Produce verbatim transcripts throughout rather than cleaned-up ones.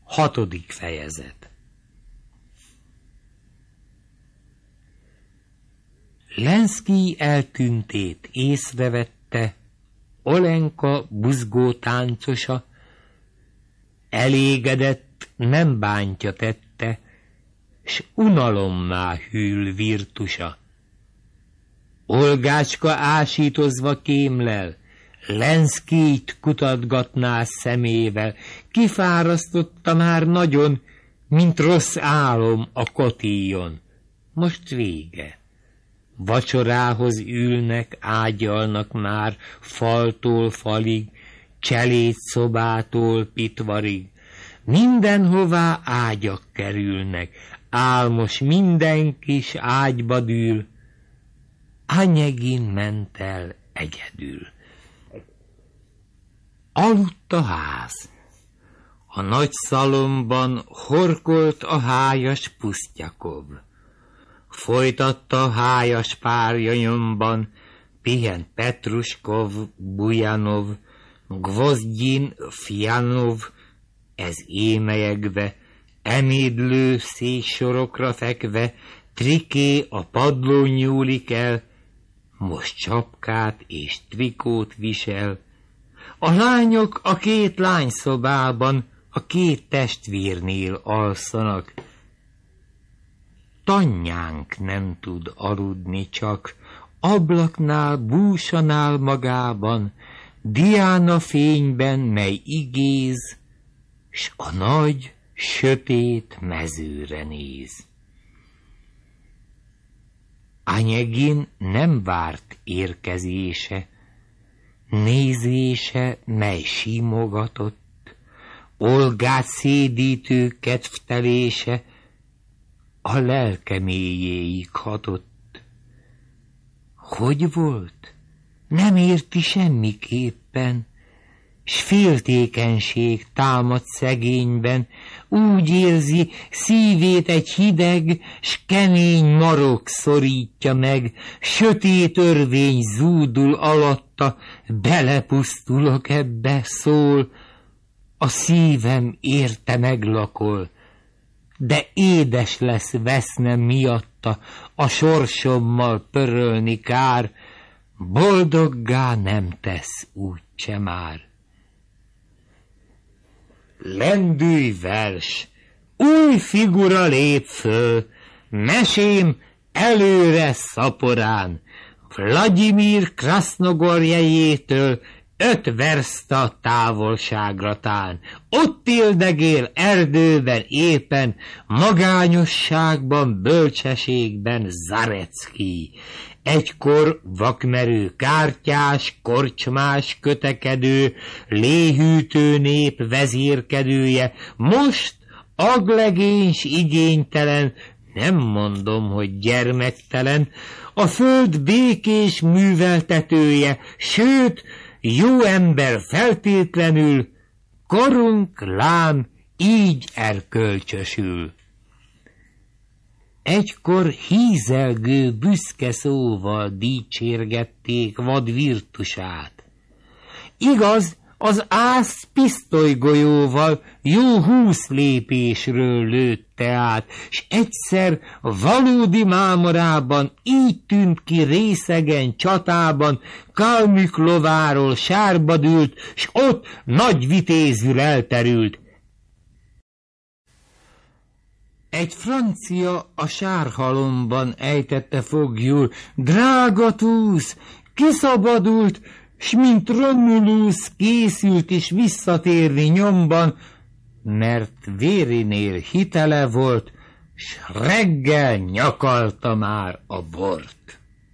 Hatodik fejezet. Lenszkij eltűntét észrevette Olenka buzgó táncosa, elégedett, nem bántja tette, s unalommá hűl virtusa. Olgácska ásítozva kémlel, Lenszkijt kutatgatná szemével, kifárasztotta már nagyon, mint rossz álom a kotíjon. Most vége. Vacsorához ülnek, ágyalnak már, faltól falig, cselédszobától pitvarig. Mindenhová ágyak kerülnek, álmos minden kis ágyba dűl. Anyegin ment el egyedül. Aludt a ház. A nagy szalomban horkolt a hájas Pusztyakov. Folytatta a hájas párja nyomban, pihent Petruskov, Bujanov, Gvozdyin, Fjanov, ez émelyegve, emédlő széksorokra fekve, Triké a padlón nyúlik el, most csapkát és trikót visel. A lányok a két lányszobában, a két testvérnél alszanak. Tanyánk nem tud aludni csak, ablaknál búsanál magában, Diana fényben, mely igéz, s a nagy, sötét mezőre néz. Anyegin nem várt érkezése, nézése, mely simogatott, Olgát szédítő kedvtelése a lelke mélyéig hatott. Hogy volt? Nem érti semmiképpen, s féltékenység támad szegényben, úgy érzi, szívét egy hideg, s kemény marok szorítja meg, sötét örvény zúdul alatta, belepusztulok ebbe, szól, a szívem érte meglakol, de édes lesz vesznem miatta, a sorsommal pörölni kár, boldoggá nem tesz úgyse már. Lendülj vers, új figura lép föl, mesém előre szaporán, Vladimir Krasznogorjejétől öt verszta távolságra tán. Ott éldegél erdőben éppen, magányosságban, bölcsességben Zareckij. Egykor vakmerő, kártyás, korcsmás, kötekedő, léhűtő nép vezérkedője, most aglegény s igénytelen, nem mondom, hogy gyermektelen, a föld békés műveltetője, sőt, jó ember feltétlenül, korunk lám így erkölcsösül. Egykor hízelgő, büszke szóval dicsérgették vad virtusát. Igaz, az ász pisztolygolyóval jó húsz lépésről lőtte át, s egyszer valódi mámorában így tűnt ki részegen csatában, Kalmük lováról sárba dűlt, s ott nagy vitézül elterült. Egy francia a sárhalomban ejtette foglyul, drága Túsz, kiszabadult, s mint Romulus készült is visszatérni nyomban, mert vérinél hitele volt, s reggel nyakalta már a bort.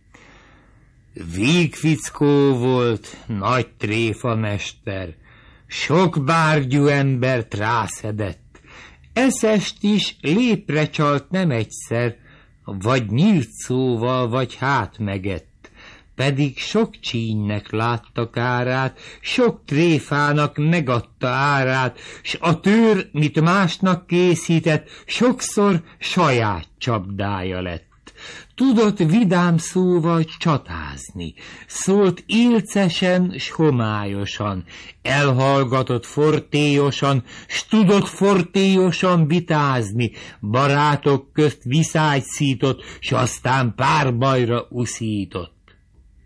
Vígfickó volt, nagy tréfamester, sok bárgyú embert rászedett, eszest is lépre csalt nem egyszer, vagy nyílt szóval, vagy hát megett. Pedig sok csínynek látta kárát, sok tréfának megadta árát, s a tőr, mit másnak készített, sokszor saját csapdája lett. tudott vidám szóval csatázni, szólt élcesen s homályosan, elhallgatott fortélyosan, s tudott fortélyosan vitázni, barátok közt viszályt szított, s aztán párbajra uszított.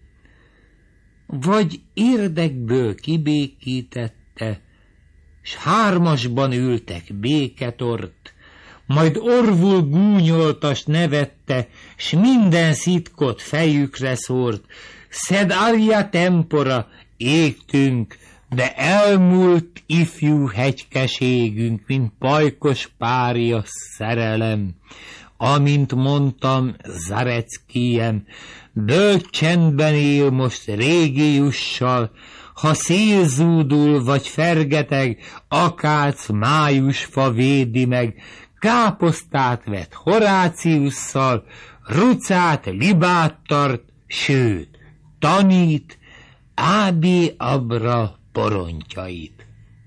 Vagy érdekből kibékítette, s hármasban ültek béketort, majd orvul gúnyoltas nevette, s minden szitkot fejükre szórt. Sed aria tempora, égtünk, de elmúlt ifjú hegykeségünk, mint pajkos párja szerelem. Amint mondtam, Zareckiem, bölcs csendben él most régi jussal, ha szél zúdul vagy fergeteg, akác májusfa védi meg, káposztát vett Horáciusszal, rucát, libát tart, sőt, tanít Ábé Abra porontjait.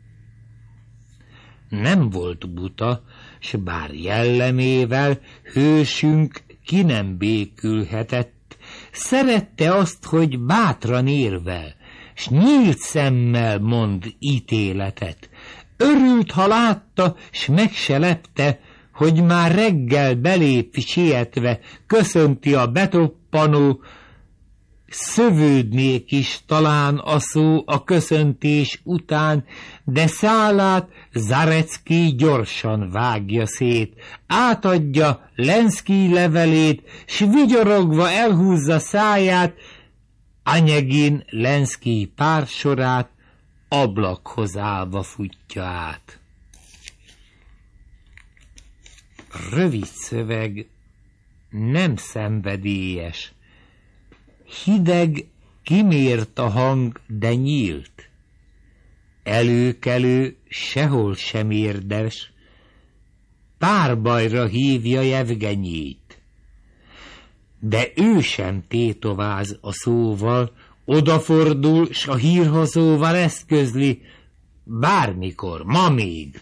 Nem volt buta, s bár jellemével hősünk ki nem békülhetett, szerette azt, hogy bátran érvel, s nyílt szemmel mond ítéletet. Örült, ha látta, s meg se lepte, hogy már reggel belép sietve, köszönti a betoppanó, szövődnék is talán a szó a köszöntés után, de szálát Zarecki gyorsan vágja szét, átadja Lenszkij levelét, s vigyorogva elhúzza száját, Anyegin Lenszkij pár sorát ablakhoz állva futja át. Rövid szöveg, nem szenvedélyes. Hideg, kimért a hang, de nyílt. Előkelő, sehol sem érdes. Párbajra hívja Jevgenyit. De ő sem tétováz a szóval, odafordul, s a hírhozóval ezt közli, bármikor, ma még.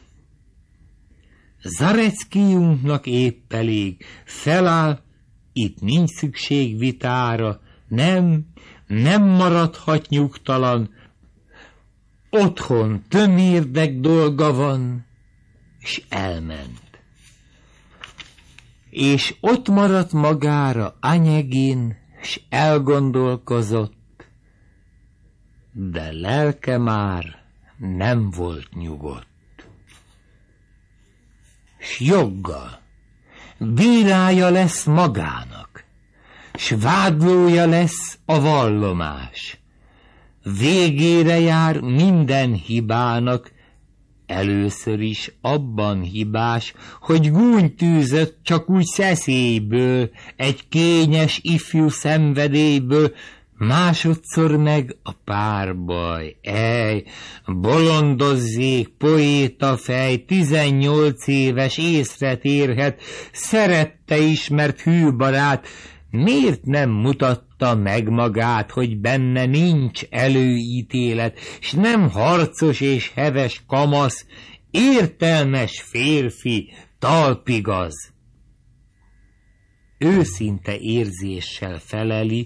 Zareckiunknak épp elég, feláll, itt nincs szükség vitára, nem, nem maradhat nyugtalan, otthon tömérdek dolga van, s elment. És ott maradt magára Anyegin, s elgondolkozott, de lelke már nem volt nyugodt. S joggal bírája lesz magának, s vádlója lesz a vallomás. Végére jár minden hibának, először is abban hibás, hogy gúny tűzött csak úgy szeszélyből, egy kényes ifjú szenvedélyből, másodszor meg a párbaj. Ej, bolondozzék, poéta fej, tizennyolc éves észre térhet, szerette ismert hű barát, miért nem mutatta meg magát, hogy benne nincs előítélet, s nem harcos és heves kamasz, értelmes férfi, talpigaz? Őszinte érzéssel feleli,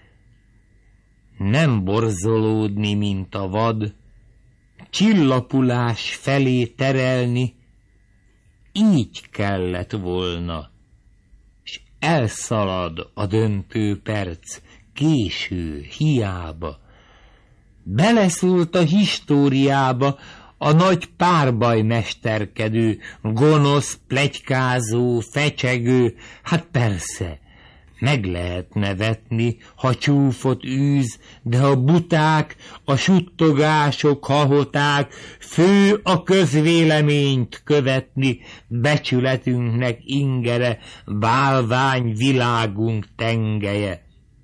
nem borzolódni, mint a vad, csillapulás felé terelni, így kellett volna, s elszalad a döntő perc, késő, hiába. Beleszólt a históriába a nagy párbaj mesterkedő, gonosz, pletykázó, fecsegő, hát persze, meg lehetne vetni, ha csúfot űz, de a buták, a suttogások, hahoták, fő a közvéleményt követni, becsületünknek ingere, bálvány világunk tengelye.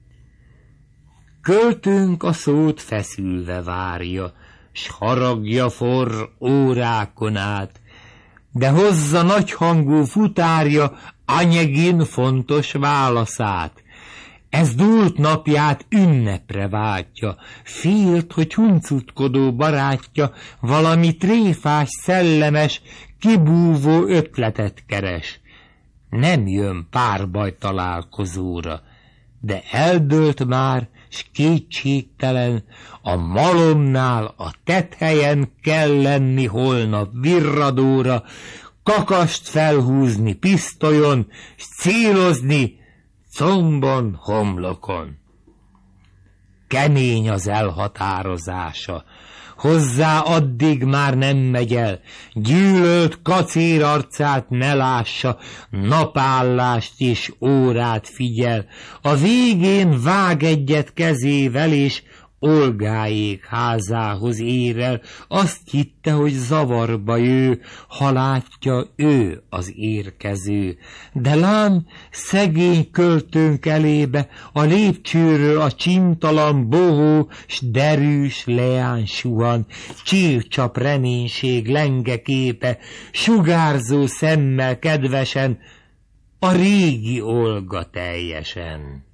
Költőnk a szót feszülve várja, s haragja forr órákon át, de hozza nagyhangú futárja Anyegin fontos válaszát. Ez dúlt napját ünnepre váltja, félt, hogy huncutkodó barátja valami tréfás, szellemes, kibúvó ötletet keres. nem jön párbaj találkozóra, de eldőlt már, s kétségtelen, a malomnál a tetthelyen kell lenni holnap virradóra, kakast felhúzni pisztolyon, s célozni combon, homlokon. Kemény az elhatározása, hozzá addig már nem megy el, gyűlölt kacér arcát ne lássa, napállást és órát figyel, a végén vág egyet kezével, és Olgáék házához ér el, azt hitte, hogy zavarba jő, ha látja ő az érkező. De lám, szegény költőnk elébe, a lépcsőről a csintalan bohó, s derűs leány suhan, csillcsap reménység lenge képe, sugárzó szemmel kedvesen, a régi Olga teljesen.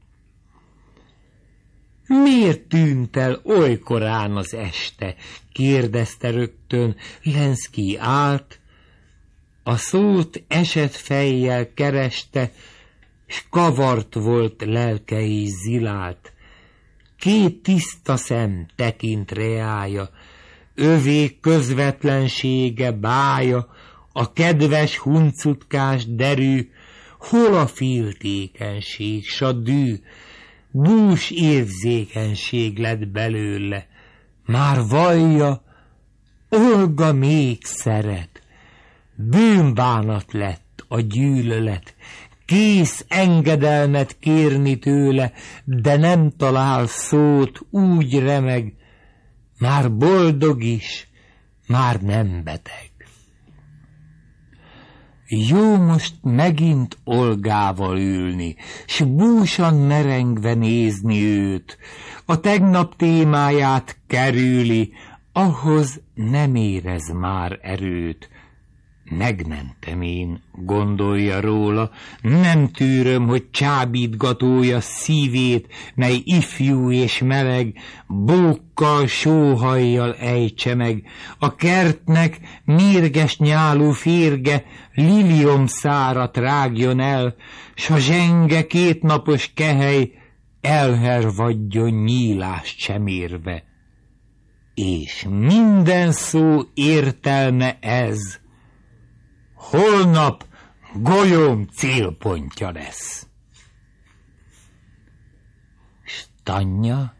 Miért tűnt el olykorán az este? Kérdezte rögtön. Lenszkij állt, a szót esett fejjel kereste, s kavart volt lelke és zilált. Két tiszta szem tekint reája, övé közvetlensége bája, a kedves huncutkás derű, hol a féltékenység, s a dű, bús érzékenység lett belőle, már vallja, Olga még szeret, bűnbánat lett a gyűlölet, kész engedelmet kérni tőle, de nem talál szót, úgy remeg, már boldog is, már nem beteg. Jó most megint Olgával ülni, s búsan merengve nézni őt, a tegnap témáját kerüli, ahhoz nem érez már erőt. Megmentem én, gondolja róla, nem tűröm, hogy csábítgatója szívét, mely ifjú és meleg, bókkal, sóhajjal ejtse meg. A kertnek mérges nyálú férge liliomszárat rágjon el, s a zsenge kétnapos kehely elhervadjon nyílást sem érve. És minden szó értelme ez, holnap golyóm célpontja lesz. S Tanya,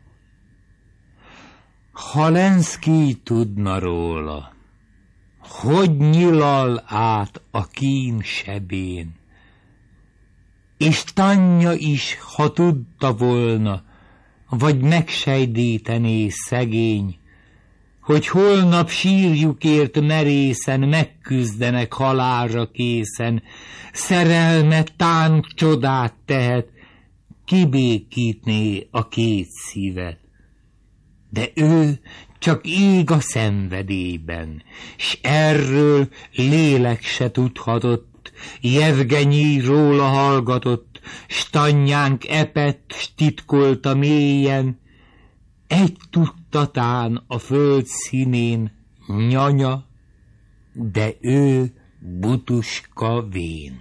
ha Lenszkij tudna róla, hogy nyilal át a kín sebén, és Tanya is, ha tudta volna, vagy megsejdítené szegény, hogy holnap sírjukért merészen megküzdenek halálra készen, szerelme tán csodát tehet, kibékítné a két szívet. De ő csak ég a szenvedélyben, s erről lélek se tudhatott, Jevgenyi róla hallgatott, s Tanyánk epett, s titkolta mélyen, egy tudtatán a föld színén nyanya, de ő butuska vén.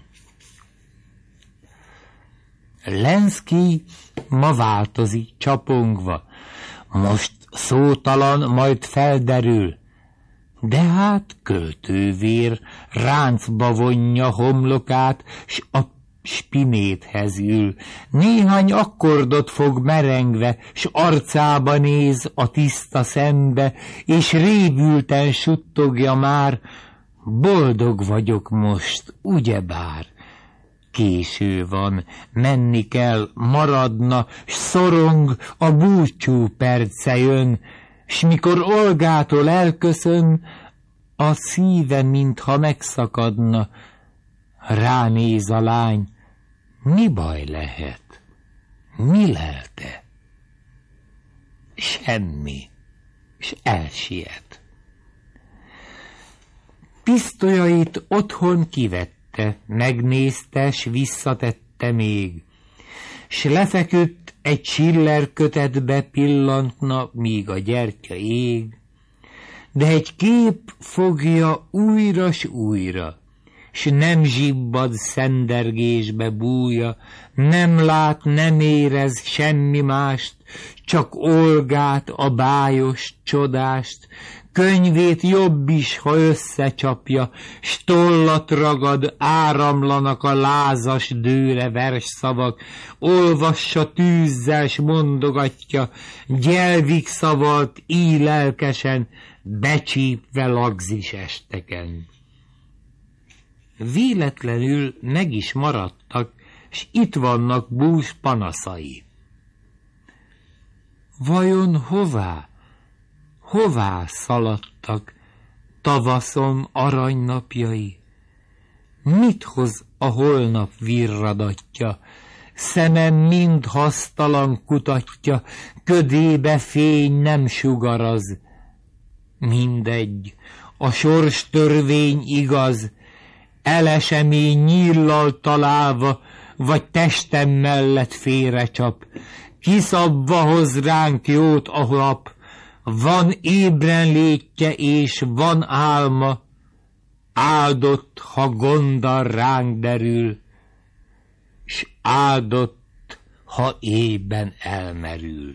Lenszkij ma változik csapongva, most szótalan, majd felderül, de hát költővér ráncba vonja homlokát, s a spinéthez ül, néhány akkordot fog merengve, s arcába néz a tiszta szembe, és révülten suttogja már, boldog vagyok most, ugyebár. Késő van, menni kell, maradna, s szorong, a búcsú perce jön, s mikor Olgától elköszön, a szíve mintha megszakadna. Ránéz a lány, mi baj lehet? Mi lelte? Semmi, s elsiet. Pisztolyait otthon kivette, megnézte, s visszatette még, s lefeküdt egy Schiller kötetbe pillantna, míg a gyertya ég, de egy kép fogja újra s újra, s nem zsibbad szendergésbe bújja, nem lát, nem érez semmi mást, csak Olgát, a bájos csodást. Könyvét jobb is, ha összecsapja, s tollat ragad, áramlanak a lázas dőre versszavak, olvassa tűzzel, s mondogatja, gyelvig szavalt, így lelkesen, becsípve lagzis esteken. Véletlenül meg is maradtak, s itt vannak bús panaszai. Vajon hová, hová szaladtak tavaszom aranynapjai? Mit hoz a holnap virradatja? Szemem mind hasztalan kutatja, ködébe fény nem sugaraz. Mindegy, a sors törvény igaz, elesemény nyíllal találva, vagy testem mellett félrecsap, kiszabva hoz ránk jót a nap, van ébren létje és van álma, áldott, ha gonddal ránk derül, s áldott, ha éjben elmerül.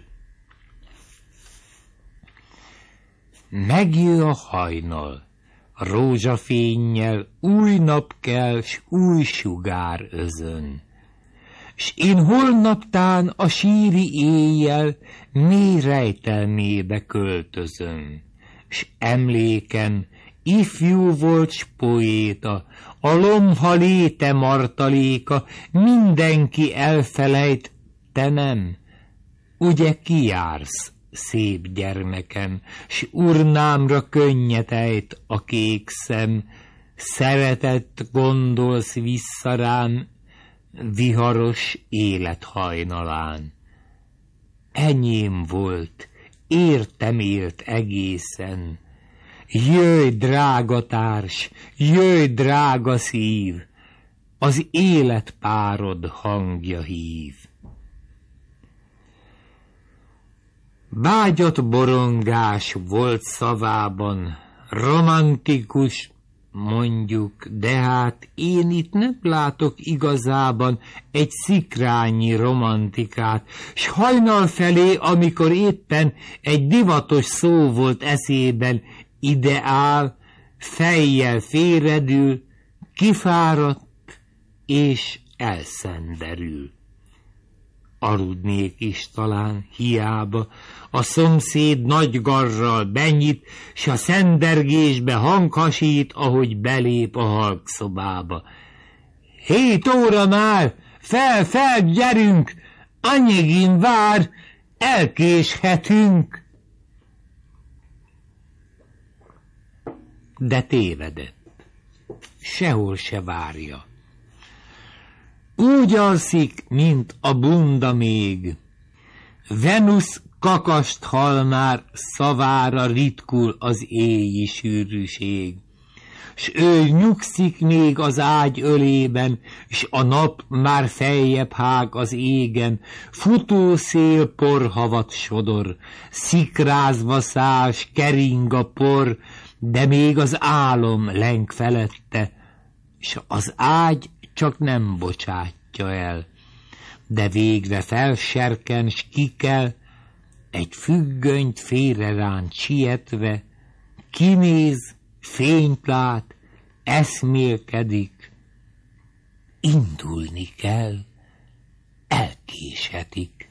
Megjő a hajnal, rózsafénnyel, új nap kell, s új sugár özön. S én holnaptán a síri éjjel mély rejtelmébe költözöm. S emlékem, ifjú volt s poéta, a lomha léte martaléka, mindenki elfelejt, te nem. Ugye kijársz, szép gyermekem, s urnámra könnyet ejt a kék szem, szeretett gondolsz vissza rám, viharos élethajnalán. Enyém volt, értem élt egészen. Jöjj, drága társ, jöjj, drága szív, az életpárod hangja hív. Vágyat borongás volt szavában, romantikus, mondjuk, de hát én itt nem látok igazában egy szikrányi romantikát, s hajnal felé, amikor éppen egy divatos szó volt eszében, ideál, fejjel félredül, kifáradt és elszenderül. Aludnék is talán, hiába, a szomszéd nagy garral benyit, s a szendergésbe hanghasít, ahogy belép a halk szobába. Hét óra már, fel, fel, gyerünk, anyégin vár, elkéshetünk. De tévedett, sehol se várja. Úgy alszik, mint a bunda még. Venusz kakast hal már, szavára ritkul az éji sűrűség. S ő nyugszik még az ágy ölében, s a nap már feljebb hág az égen, futó szél porhavat sodor, szikrázva száll, s kering a por, de még az álom leng felette, s az ágy csak nem bocsátja el, de végre felserken, s kikel, egy függönyt félreránt sietve, kinéz, fényt lát, eszmélkedik, indulni kell, elkéshetik.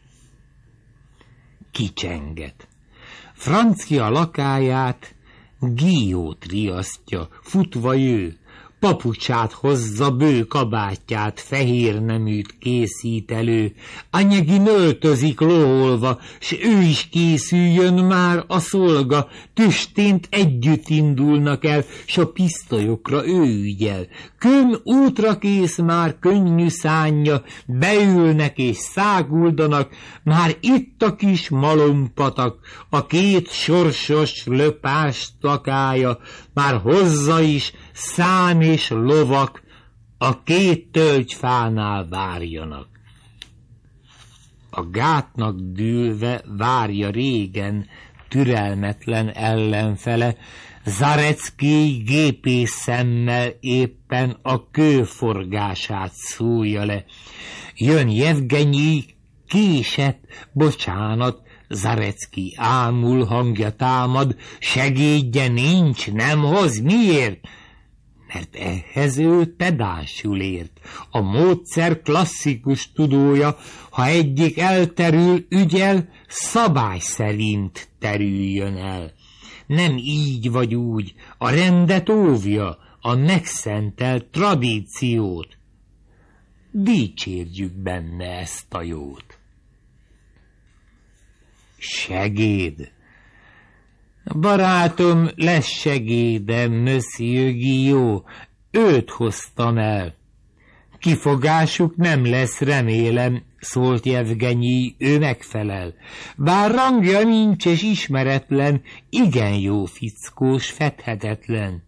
Kicsenget. Francia lakáját Guillot riasztja, futva jő, papucsát hozza, bő kabátját, fehér neműt készít elő, anyegin öltözik loholva, s ő is készüljön már a szolga, tüstént együtt indulnak el, s a pisztolyokra ő ügyel. Kön útra kész már könnyű szánja, beülnek és száguldanak, már itt a kis malompatak, a két sorsos löpás takája, már hozza is, szám és lovak a két tölgyfánál várjanak. A gátnak dűlve várja régen, türelmetlen ellenfele, Zareckij gépész szemmel éppen a kőforgását szúrja le. Jön Jevgenyij, késett, bocsánat, Zareckij ámul, hangja támad, segédje nincs, nem hoz, miért? Mert ehhez ő pedánsul ért. A módszer klasszikus tudója, ha egyik elterül, ügyel, szabály szerint terüljön el. Nem így vagy úgy, a rendet óvja, a megszentelt tradíciót. Dicsérjük benne ezt a jót. Segéd. Barátom, lesz segédem, Monsieur Guillot, őt hoztam el. Kifogásuk nem lesz, remélem, szólt Jevgenyij, ő megfelel. Bár rangja nincs és ismeretlen, igen jó fickós, fedhetetlen.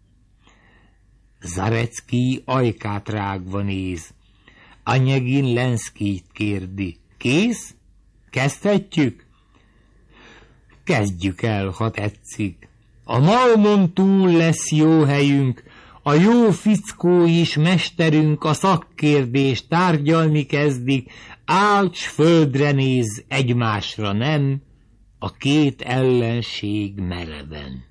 Zareckij ajkát rágva néz. Anyegin Lenszkijt kérdi. Kész? Kezdhetjük? Kezdjük el, ha tetszik. A malmon túl lesz jó helyünk, a jó fickó is mesterünk, a szakkérdést tárgyalni kezdik, álcs földre néz, egymásra nem, a két ellenség mereven.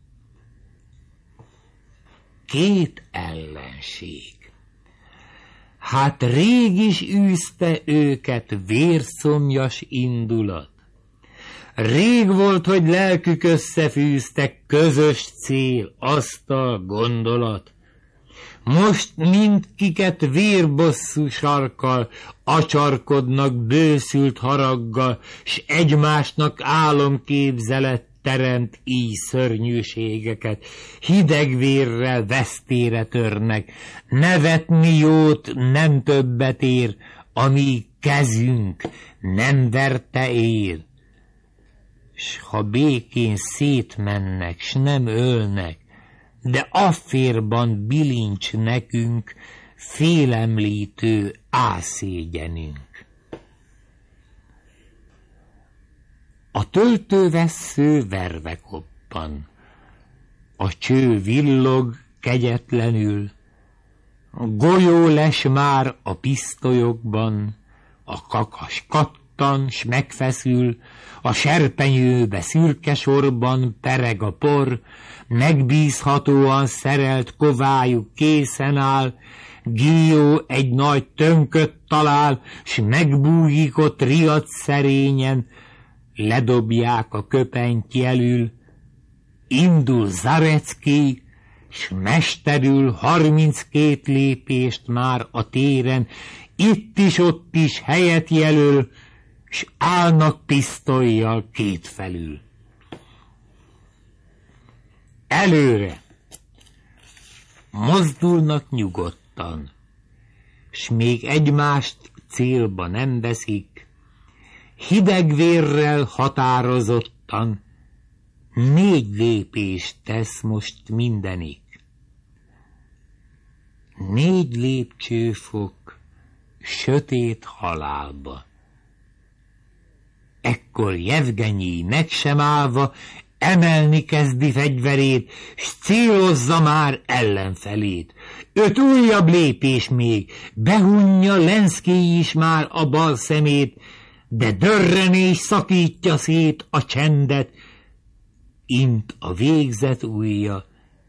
Két ellenség. Hát rég is űzte őket vérszomjas indulat. Rég volt, hogy lelkük összefűztek, közös cél, asztal, gondolat. Most mindkiket vérbosszú sarkkal acsarkodnak bőszült haraggal, s egymásnak álomképzelet teremt így szörnyűségeket. Hideg vérrel vesztére törnek, nevetni jót nem többet ér, amíg kezünk nem verte ér. S ha békén szétmennek, s nem ölnek, de afférban bilincs nekünk, félemlítő álszégyenünk. A töltővessző verve koppan, a cső villog kegyetlenül, a golyó les már a pisztolyokban, a kakas kattan s megfeszül, a serpenyőbe szürke sorban pereg a por, megbízhatóan szerelt kovájuk készen áll, Guillot egy nagy tönköt talál, s megbújik riadt szerényen, ledobják a köpenyt jelül, indul Zareckij, s mesterül harminckét lépést már a téren, itt is, ott is helyet jelöl, s állnak pisztollyal kétfelül. Előre! Mozdulnak nyugodtan, s még egymást célba nem veszik, hideg vérrel határozottan, négy lépést tesz most mindenik. Négy lépcsőfok sötét halálba. Ekkor Jevgenyij meg sem állva emelni kezdi fegyverét, s célozza már ellenfelét. Öt újabb lépés még, behunja Lenszkij is már a bal szemét, de dörrenés szakítja szét a csendet, int a végzet ujja.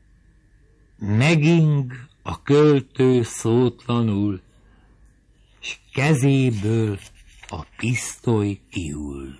Meging a költő szótlanul, s kezéből a pisztoly kihull.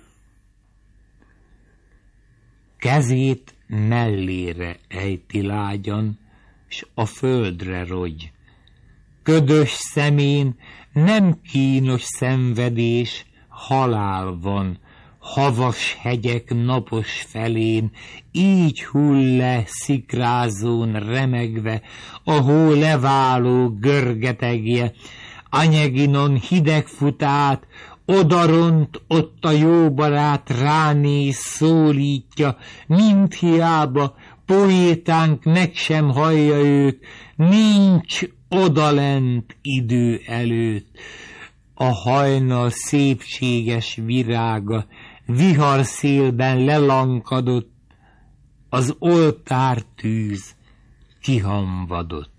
Kezét mellére ejti lágyan, s a földre rogy. Ködös szemén nem kínos szenvedés, halál van, havas hegyek napos felén, így hull le szikrázón remegve, a hó leváló görgetegje, Anyeginon hideg fut át, odaront ott a jó barát ránéz, szólítja, mind hiába, poétánk meg sem hallja őt, nincs odalent idő előtt. A hajnal szépséges virága viharszélben lelankadott, az oltártűz kihamvadott.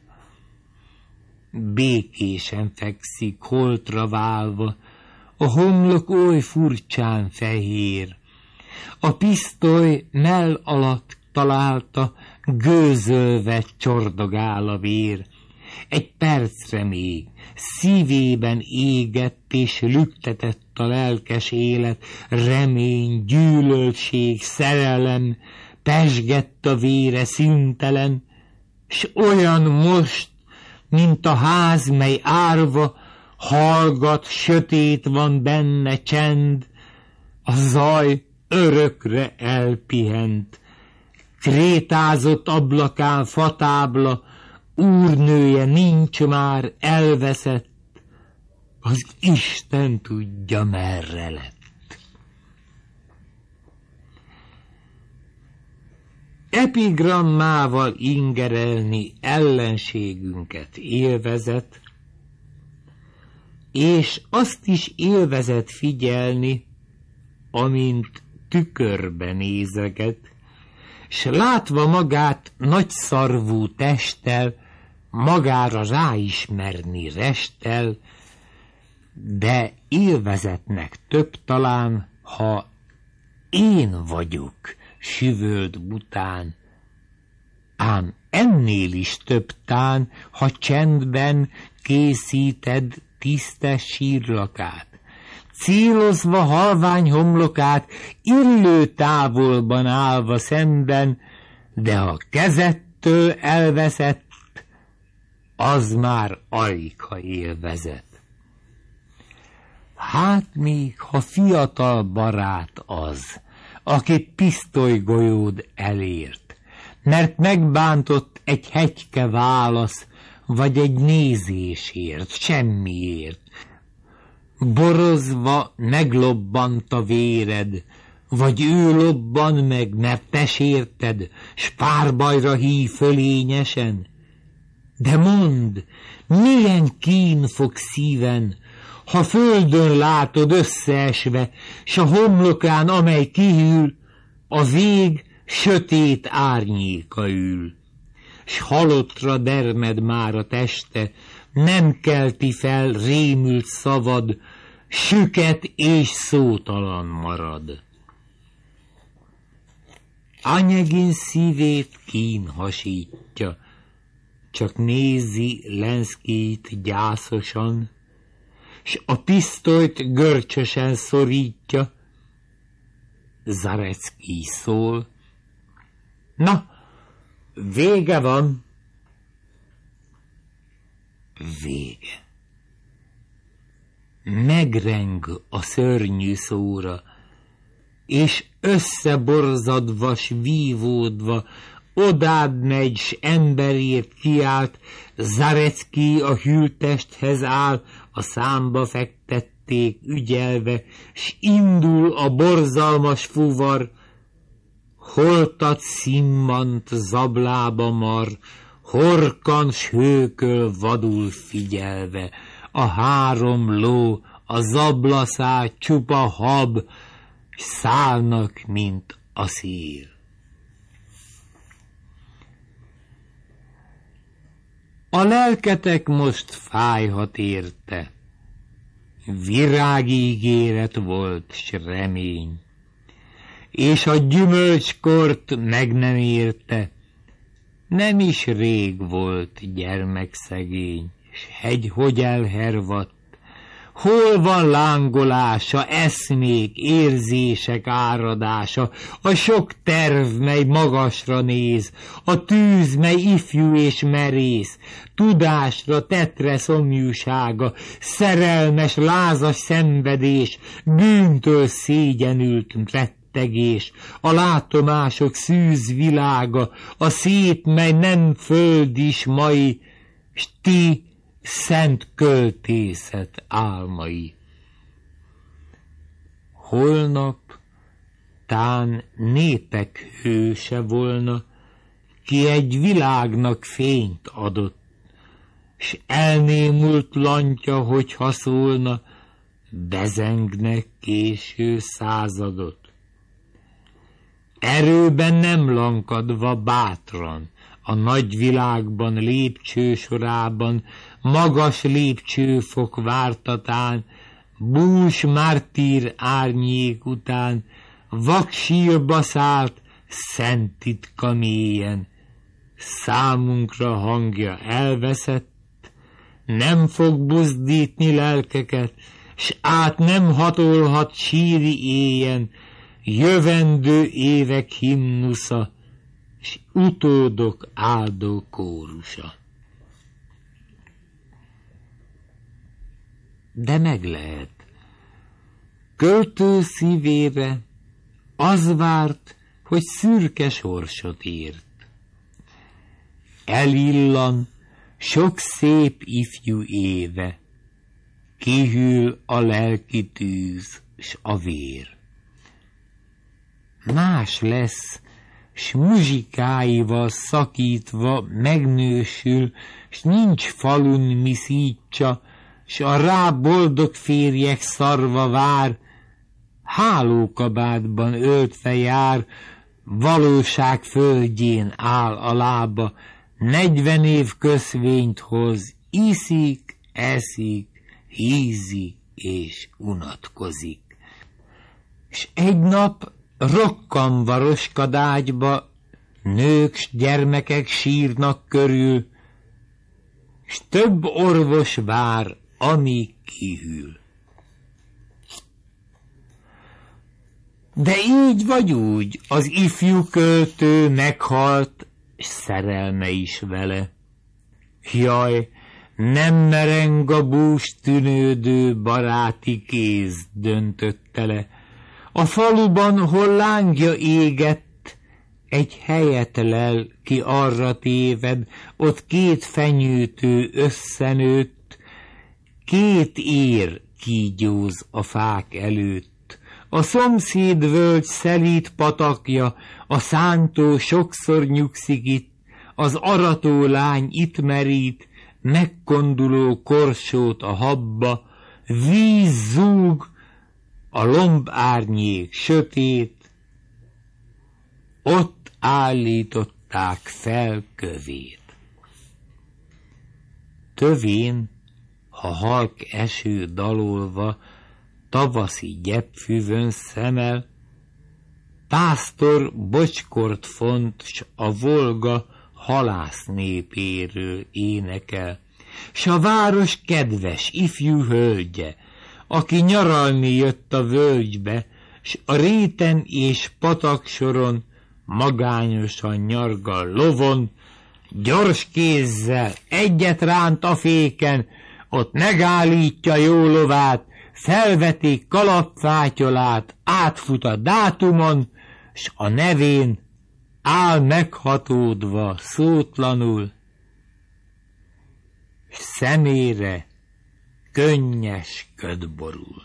Békésen fekszik, holtra válva, a homlok oly furcsán fehér. A pisztoly mell alatt találta, gőzölve csordogál a vér. Egy percre még szívében égett és lüktetett a lelkes élet, remény, gyűlöltség, szerelem, pezsgett a vére szüntelen, s olyan most, mint a ház, mely árva, hallgat, sötét van benne csend, a zaj örökre elpihent. Krétázott ablakán fatábla, úrnője nincs már, elveszett, az Isten tudja merre lett. Epigrammával ingerelni ellenségünket élvezet, és azt is élvezet figyelni, amint tükörbe nézeget, s látva magát nagyszarvú testtel, magára ráismerni restel, de élvezetnek több talán, ha én vagyok süvöld bután, ám ennél is több tán, ha csendben készíted tisztes sírlakát, célozva halvány homlokát, illő távolban állva szemben, de ha kezedtől elveszett, az már aljka élvezet. Hát még, ha fiatal barát az, aki pisztolygolyód elért, mert megbántott egy hegyke válasz, vagy egy nézésért, semmiért. Borozva meglobbant a véred, vagy ő lobban meg, mert te sérted, s párbajra hív fölényesen. De mondd, milyen kín fog szíven, ha földön látod összeesve, s a homlokán, amely kihűl, a vég sötét árnyéka ül, s halottra dermed már a teste, nem kelti fel rémült szavad, süket és szótalan marad. Anyegin szívét kín hasítja, csak nézi Lenszkijt gyászosan, s a pisztolyt görcsösen szorítja. Zareckij szól: na, vége van. Vége. Megreng a szörnyű szóra, és összeborzadva s vívódva odád megy, s emberért kiált. Zareckij a hűltesthez áll, a számba fektették ügyelve, s indul a borzalmas fuvar. Holtat szimmant zablába mar, horkan s hőköl vadul figyelve. A három ló, a zablaszá csupa hab, s szállnak, mint a szél. A lelketek most fájhat érte, virágígéret volt s remény, és a gyümölcskort meg nem érte, nem is rég volt gyermekszegény, s hegy hogy elhervadt. Hol van lángolása, eszmék, érzések áradása, a sok terv, mely magasra néz, a tűz, mely ifjú és merész, tudásra tetre szomjúsága, szerelmes, lázas szenvedés, bűntől szégyenült rettegés, a látomások szűz világa, a szép, mely nem föld is mai, s ti szent költészet álmai. Holnap tán népek hőse volna, ki egy világnak fényt adott, s elnémult lantja, hogyha szólna, bezengnek késő századot. Erőben nem lankadva bátran, a nagyvilágban lépcsősorában, magas lépcsőfok vártatán, bús mártír árnyék után, vaksírba szállt szent titka mélyen. Számunkra hangja elveszett, nem fog buzdítni lelkeket, s át nem hatolhat síri éjen, jövendő évek himnusza, s utódok áldó kórusa. De meg lehet, költő szívére az várt, hogy szürke sorsot írt. Elillan sok szép ifjú éve, kihűl a lelki tűz s a vér. Más lesz, s muzsikáival szakítva megnősül, s nincs falun mi szítsa, s a rá boldog férjek szarva vár, hálókabátban öltve jár, valóság földjén áll a lába, negyven év köszvényt hoz, iszik, eszik, hízik és unatkozik. S egy nap rokkanva roskadágyba nők s gyermekek sírnak körül, s több orvos vár, amíg kihűl. De így vagy úgy, az ifjú költő meghalt, s szerelme is vele. Jaj, nem mereng a bús tűnődő baráti kéz döntötte le. A faluban, hol lángja égett, egy helyet lel, ki arra téved, ott két fenyőtő összenőtt, két ér kígyóz a fák előtt. A szomszéd völgy szelíd patakja, a szántó sokszor nyugszik itt, az arató lány itt merít, megkonduló korsót a habba, víz zúg, a lomb árnyék sötét, ott állították fel kövét. Tövén, ha halk eső dalolva, tavaszi gyepfüvön szemel, pásztor bocskort font, s a Volga halász népéről énekel, s a város kedves ifjú hölgye, aki nyaralni jött a völgybe, s a réten és pataksoron magányosan nyargal lovon, gyors kézzel egyet ránt a féken, ott megállítja jó lovát, felveti kalapfátyolát, átfut a dátumon, s a nevén áll meghatódva szótlanul, s szemére könnyes köd borul.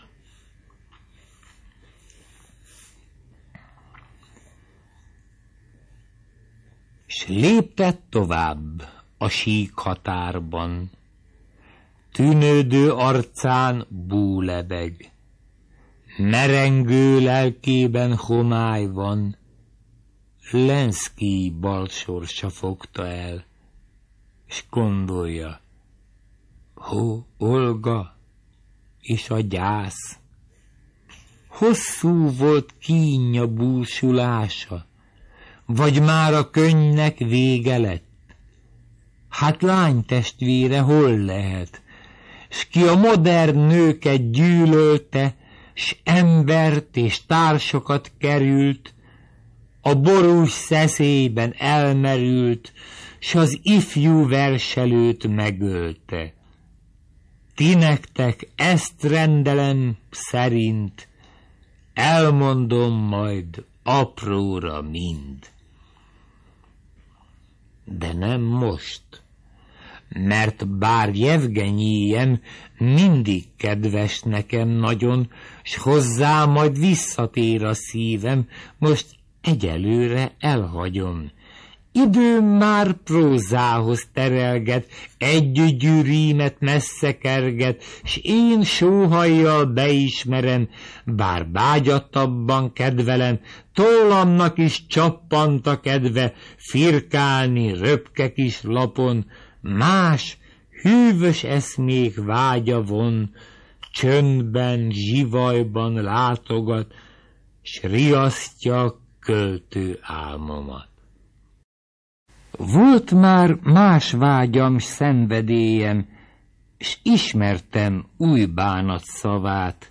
S léptett tovább a sík határban, tűnődő arcán bú lebeg, merengő lelkében homály van, Lenszkij balsorsa fogta el, s gondolja, hó, Olga és a gyász. Hosszú volt kínja búsulása, vagy már a könyvnek vége lett? Hát lánytestvére hol lehet? S ki a modern nőket gyűlölte, s embert és társokat került, a borús szeszélyben elmerült, s az ifjú verselőt megölte. Ti nektek ezt rendelem szerint, elmondom majd apróra mind. De nem most, mert bár Jevgenyijem mindig kedves nekem nagyon, s hozzá majd visszatér a szívem, most egyelőre elhagyom. időm már prózához terelget, együgyű rímet messze kerget, s én sóhajjal beismerem, bár bágyattabban kedvelem, tollamnak is csappant a kedve, firkálni röpke kis lapon, más hűvös eszmék vágya von, csöndben, zsivajban látogat, s riasztja költő álmomat. Volt már más vágyam, s szenvedélyem, s ismertem új bánat szavát.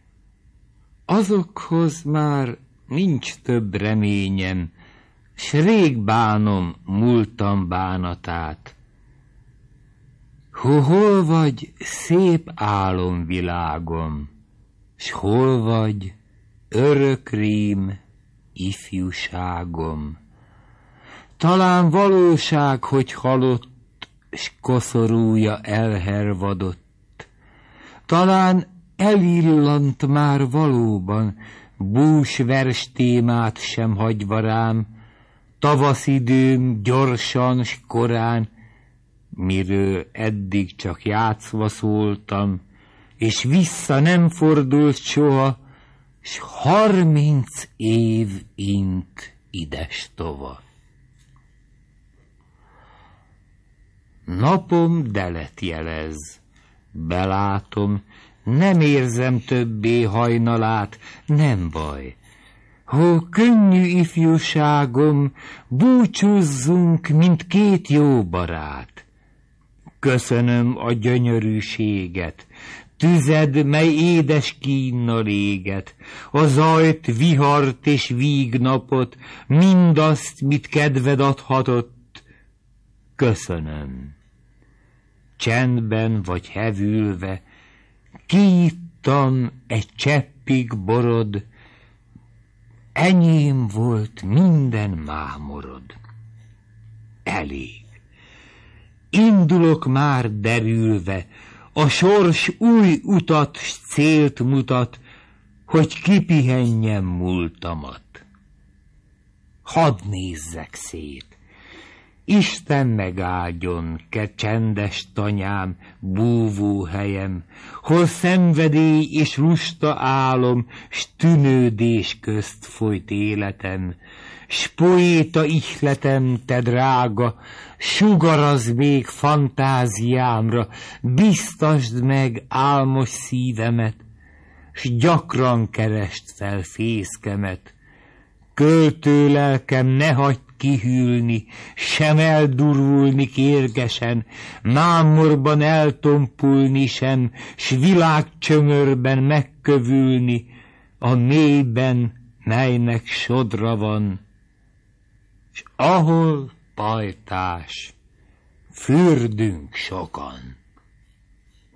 Azokhoz már nincs több reményem, s rég bánom múltam bánatát. Hó, hol vagy, szép álomvilágom, s hol vagy, örök rím, ifjúságom. Talán valóság, hogy halott, s koszorúja elhervadott. Talán elillant már valóban, bús vers témát sem hagyva rám, tavaszidőm gyorsan s korán, miről eddig csak játszva szóltam, és vissza nem fordult soha, s harminc év int ides-tova. Napom delet jelez, belátom, nem érzem többé hajnalát, nem baj. Ó, könnyű ifjúságom, búcsúzzunk, mint két jó barát. Köszönöm a gyönyörűséget, tüzed, mely édes kínnal éget, a zajt, vihart és vígnapot, mindazt, mit kedved adhatott. Köszönöm. Csendben vagy hevülve, kiittam egy cseppig borod, enyém volt minden mámorod. Elég. Indulok már derülve, a sors új utat s célt mutat, hogy kipihenjem múltamat. Hadd nézzek szét. Isten megáldjon, ke csendes tanyám, búvó helyem, hol szenvedély és lusta álom, s tűnődés közt folyt életem, s poéta ihletem, te drága, sugarazz még fantáziámra, biztasd meg álmos szívemet, s gyakran kerest fel fészkemet. Költő lelkem, ne hagyd kihűlni, sem eldurvulni kérgesen, mámorban eltompulni sem, s világcsömörben megkövülni, a mélyben, melynek sodra van, s ahol pajtás, fürdünk sokan.